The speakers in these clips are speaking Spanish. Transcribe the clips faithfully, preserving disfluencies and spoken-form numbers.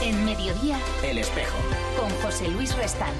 En Mediodía, El Espejo, con José Luis Restán.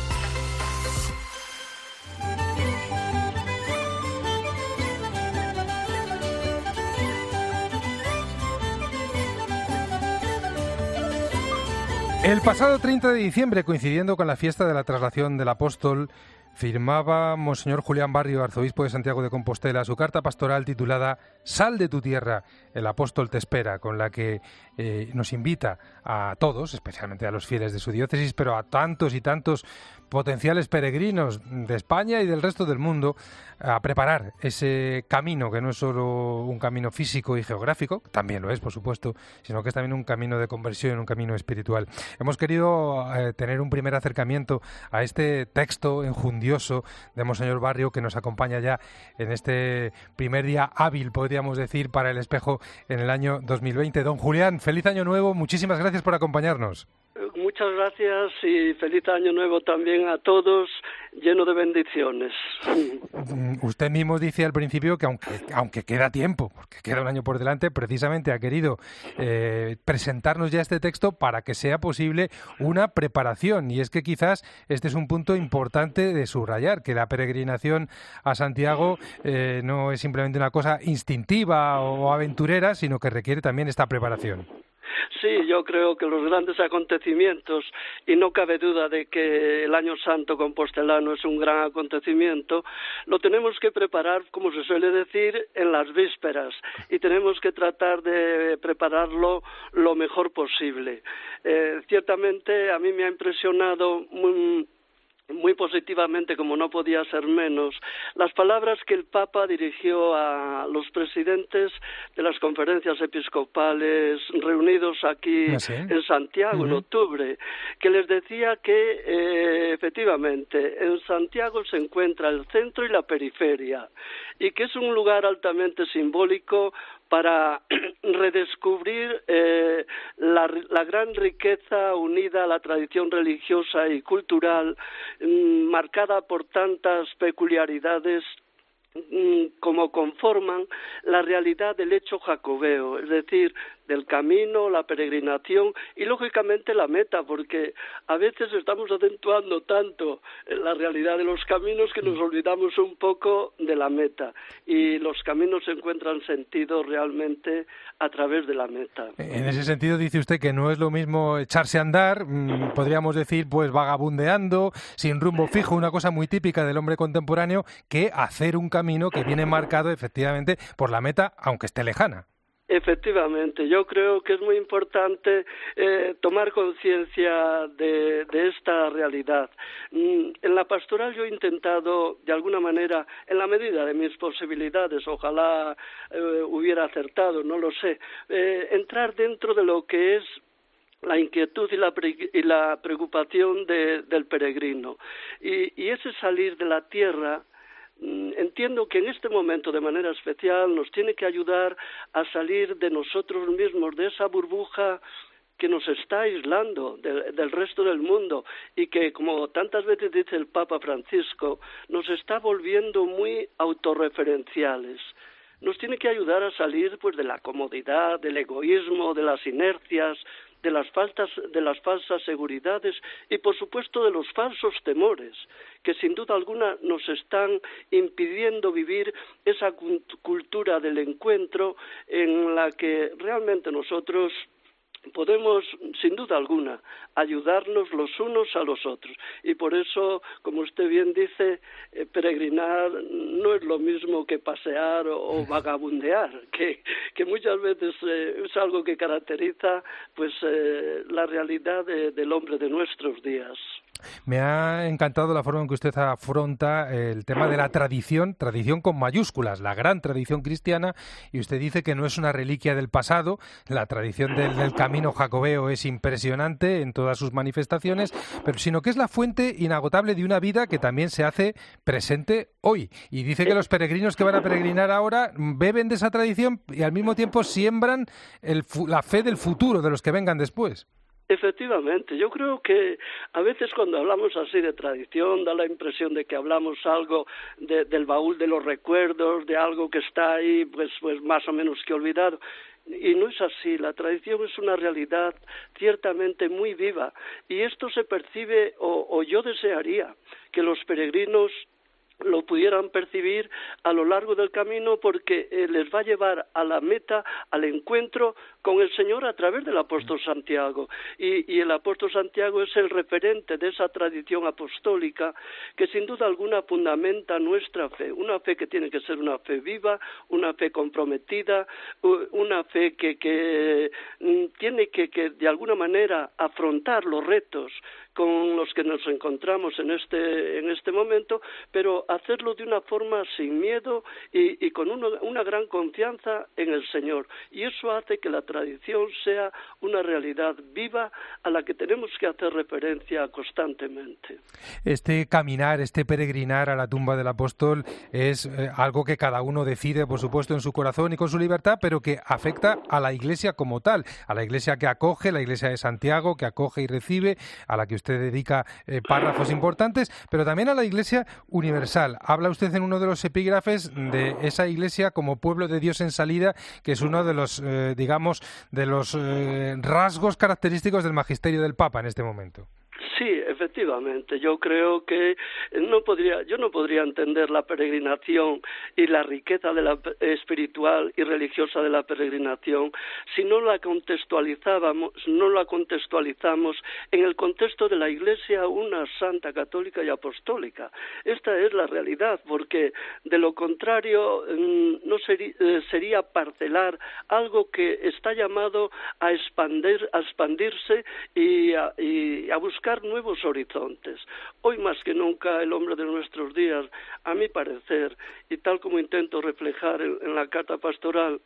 El pasado treinta de diciembre, coincidiendo con la fiesta de la traslación del apóstol, firmaba Monseñor Julián Barrio, arzobispo de Santiago de Compostela, su carta pastoral titulada Sal de tu tierra, el apóstol te espera, con la que eh, nos invita a todos, especialmente a los fieles de su diócesis, pero a tantos y tantos potenciales peregrinos de España y del resto del mundo, a preparar ese camino, que no es solo un camino físico y geográfico, también lo es, por supuesto, sino que es también un camino de conversión, un camino espiritual. Hemos querido eh, tener un primer acercamiento a este texto enjundioso de Monseñor Barrio, que nos acompaña ya en este primer día hábil, podríamos decir, para El Espejo en el año dos mil veinte. Don Julián, feliz año nuevo, muchísimas gracias por acompañarnos. Muchas gracias y feliz año nuevo también a todos, lleno de bendiciones. Usted mismo dice al principio que aunque, aunque queda tiempo, porque queda un año por delante, precisamente ha querido eh, presentarnos ya este texto para que sea posible una preparación. Y es que quizás este es un punto importante de subrayar, que la peregrinación a Santiago eh, no es simplemente una cosa instintiva o aventurera, sino que requiere también esta preparación. Sí, yo creo que los grandes acontecimientos, y no cabe duda de que el Año Santo compostelano es un gran acontecimiento, lo tenemos que preparar, como se suele decir, en las vísperas, y tenemos que tratar de prepararlo lo mejor posible. Eh, ciertamente a mí me ha impresionado muy, muy positivamente, como no podía ser menos, las palabras que el Papa dirigió a los presidentes de las conferencias episcopales reunidos aquí ¿Ah, sí? en Santiago uh-huh. en octubre, que les decía que eh, efectivamente en Santiago se encuentra el centro y la periferia y que es un lugar altamente simbólico para redescubrir eh, la, la gran riqueza unida a la tradición religiosa y cultural, mmm, marcada por tantas peculiaridades mmm, como conforman la realidad del hecho jacobeo, es decir, del camino, la peregrinación y lógicamente la meta, porque a veces estamos acentuando tanto la realidad de los caminos que nos olvidamos un poco de la meta, y los caminos se encuentran sentido realmente a través de la meta. En ese sentido dice usted que no es lo mismo echarse a andar, podríamos decir pues vagabundeando, sin rumbo fijo, una cosa muy típica del hombre contemporáneo, que hacer un camino que viene marcado efectivamente por la meta, aunque esté lejana. Efectivamente, yo creo que es muy importante eh, tomar conciencia de, de esta realidad. Mm, en la pastoral yo he intentado, de alguna manera, en la medida de mis posibilidades, ojalá eh, hubiera acertado, no lo sé, eh, entrar dentro de lo que es la inquietud y la, pre- y la preocupación de, del peregrino. Y, y ese salir de la tierra, entiendo que en este momento de manera especial nos tiene que ayudar a salir de nosotros mismos, de esa burbuja que nos está aislando de, del resto del mundo y que, como tantas veces dice el Papa Francisco, nos está volviendo muy autorreferenciales. Nos tiene que ayudar a salir pues de la comodidad, del egoísmo, de las inercias, de las faltas, de las falsas seguridades y, por supuesto, de los falsos temores, que sin duda alguna nos están impidiendo vivir esa cultura del encuentro en la que realmente nosotros podemos, sin duda alguna, ayudarnos los unos a los otros. Y por eso, como usted bien dice, eh, peregrinar no es lo mismo que pasear o, o vagabundear, que, que muchas veces eh, es algo que caracteriza pues eh, la realidad de, del hombre de nuestros días. Me ha encantado la forma en que usted afronta el tema de la tradición, tradición con mayúsculas, la gran tradición cristiana, y usted dice que no es una reliquia del pasado, la tradición del, del camino jacobeo es impresionante en todas sus manifestaciones, pero sino que es la fuente inagotable de una vida que también se hace presente hoy. Y dice que los peregrinos que van a peregrinar ahora beben de esa tradición y al mismo tiempo siembran el, la fe del futuro de los que vengan después. Efectivamente, yo creo que a veces cuando hablamos así de tradición da la impresión de que hablamos algo de, del baúl de los recuerdos, de algo que está ahí pues, pues más o menos que olvidado. y no es así. La tradición es una realidad ciertamente muy viva, y esto se percibe, o, o yo desearía que los peregrinos lo pudieran percibir a lo largo del camino, porque eh, les va a llevar a la meta, al encuentro con el Señor a través del apóstol Santiago. Y, y el apóstol Santiago es el referente de esa tradición apostólica que sin duda alguna fundamenta nuestra fe, una fe que tiene que ser una fe viva, una fe comprometida, una fe que, que tiene que, que de alguna manera afrontar los retos con los que nos encontramos en este en este momento, pero hacerlo de una forma sin miedo y, y con uno, una gran confianza en el Señor. Y eso hace que la tradición sea una realidad viva a la que tenemos que hacer referencia constantemente. Este caminar, este peregrinar a la tumba del apóstol es eh, algo que cada uno decide, por supuesto, en su corazón y con su libertad, pero que afecta a la Iglesia como tal, a la Iglesia que acoge, la Iglesia de Santiago, que acoge y recibe, a la que usted dedica eh, párrafos importantes, pero también a la Iglesia universal. Habla usted en uno de los epígrafes de esa Iglesia como pueblo de Dios en salida, que es uno de los, eh, digamos, de los eh, rasgos característicos del magisterio del Papa en este momento. Sí, efectivamente. Yo creo que no podría, yo no podría entender la peregrinación y la riqueza de la espiritual y religiosa de la peregrinación si no la contextualizábamos, no la contextualizamos en el contexto de la Iglesia, una santa, católica y apostólica. Esta es la realidad, porque de lo contrario no sería, sería parcelar algo que está llamado a expandir, a expandirse y a, y a buscar nuevos horizontes. Hoy más que nunca el hombre de nuestros días, a mi parecer, y tal como intento reflejar en, en la carta pastoral,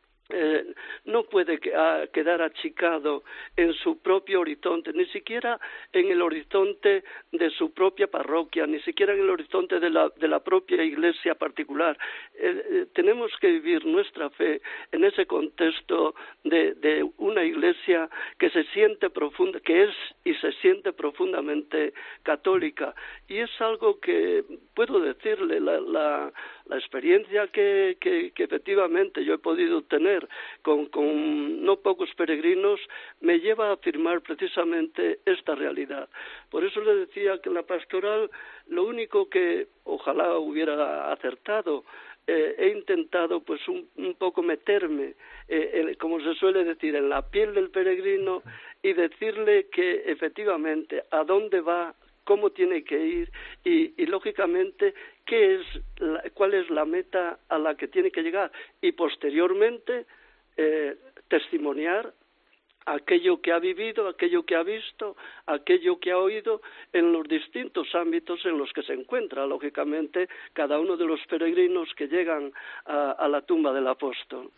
Eh, no puede que, a, quedar achicado en su propio horizonte, ni siquiera en el horizonte de su propia parroquia, ni siquiera en el horizonte de la, de la propia iglesia particular. Eh, eh, tenemos que vivir nuestra fe en ese contexto de, de una iglesia que se siente profunda, que es y se siente profundamente católica, y es algo que puedo decirle, la, la, la experiencia que, que, que efectivamente yo he podido tener Con, con no pocos peregrinos me lleva a afirmar precisamente esta realidad. Por eso le decía que en la pastoral lo único que ojalá hubiera acertado, eh, he intentado pues un, un poco meterme, eh, en, como se suele decir, en la piel del peregrino y decirle que efectivamente a dónde va, cómo tiene que ir y, y lógicamente qué es la, cuál es la meta a la que tiene que llegar, y posteriormente eh, testimoniar aquello que ha vivido, aquello que ha visto, aquello que ha oído en los distintos ámbitos en los que se encuentra, lógicamente, cada uno de los peregrinos que llegan a, a la tumba del apóstol.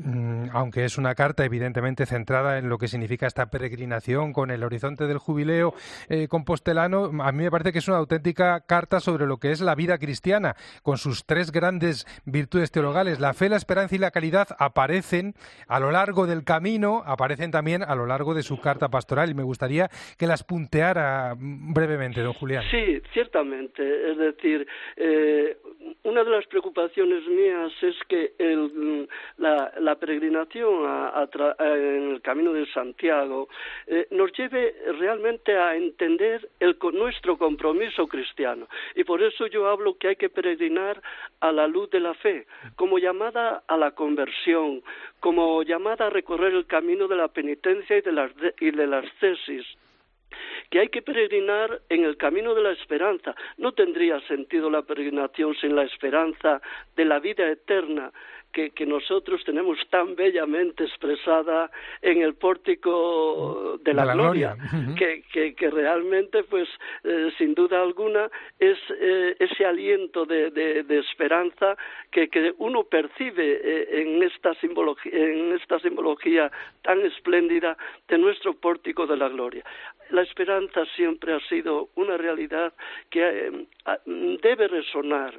Aunque es una carta evidentemente centrada en lo que significa esta peregrinación con el horizonte del jubileo eh, compostelano, a mí me parece que es una auténtica carta sobre lo que es la vida cristiana, con sus tres grandes virtudes teologales. La fe, la esperanza y la caridad aparecen a lo largo del camino, aparecen también a lo largo de su carta pastoral, y me gustaría que las punteara brevemente, don Julián. Sí, ciertamente. Es decir, eh, una de las preocupaciones mías es que el, la, la peregrinación a, a tra, a, en el Camino de Santiago eh, nos lleve realmente a entender el, nuestro compromiso cristiano. Y por eso yo hablo que hay que peregrinar a la luz de la fe, como llamada a la conversión, como llamada a recorrer el camino de la penitencia y de las, de, y de las tesis, que hay que peregrinar en el camino de la esperanza. No tendría sentido la peregrinación sin la esperanza de la vida eterna que, que nosotros tenemos tan bellamente expresada en el pórtico de la, de la gloria, gloria. Que, que, que realmente, pues, eh, sin duda alguna, es eh, ese aliento de, de, de esperanza que, que uno percibe eh, en esta simbología, en esta simbología tan espléndida de nuestro pórtico de la gloria. La esperanza siempre ha sido una realidad que eh, debe resonar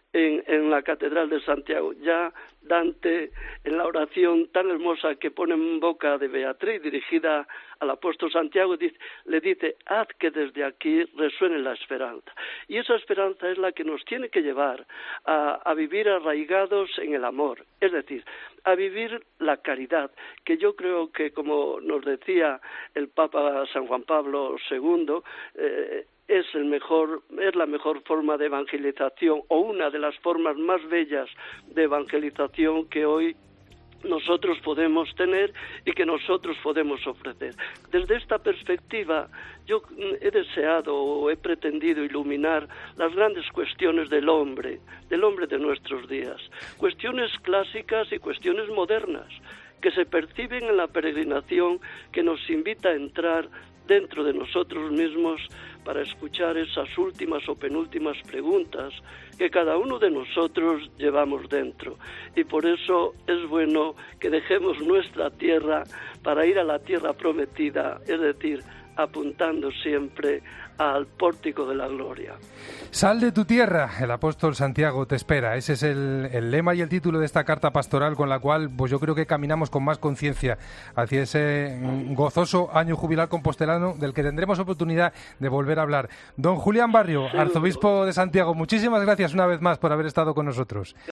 en, en la Catedral de Santiago. Ya Dante, en la oración tan hermosa que pone en boca de Beatriz, dirigida al apóstol Santiago, dice, le dice, haz que desde aquí resuene la esperanza. Y esa esperanza es la que nos tiene que llevar a, a vivir arraigados en el amor, es decir, a vivir la caridad, que yo creo que, como nos decía el Papa San Juan Pablo segundo, eh, es el mejor, es la mejor forma de evangelización, o una de las formas más bellas de evangelización que hoy nosotros podemos tener y que nosotros podemos ofrecer. Desde esta perspectiva, yo he deseado o he pretendido iluminar las grandes cuestiones del hombre, del hombre de nuestros días, cuestiones clásicas y cuestiones modernas, que se perciben en la peregrinación, que nos invita a entrar dentro de nosotros mismos para escuchar esas últimas o penúltimas preguntas que cada uno de nosotros llevamos dentro. Y por eso es bueno que dejemos nuestra tierra para ir a la tierra prometida, es decir, apuntando siempre al pórtico de la gloria. Sal de tu tierra, el apóstol Santiago te espera. Ese es el, el lema y el título de esta carta pastoral, con la cual pues yo creo que caminamos con más conciencia hacia ese gozoso año jubilar compostelano del que tendremos oportunidad de volver a hablar. Don Julián Barrio, Sí, arzobispo de Santiago, muchísimas gracias una vez más por haber estado con nosotros.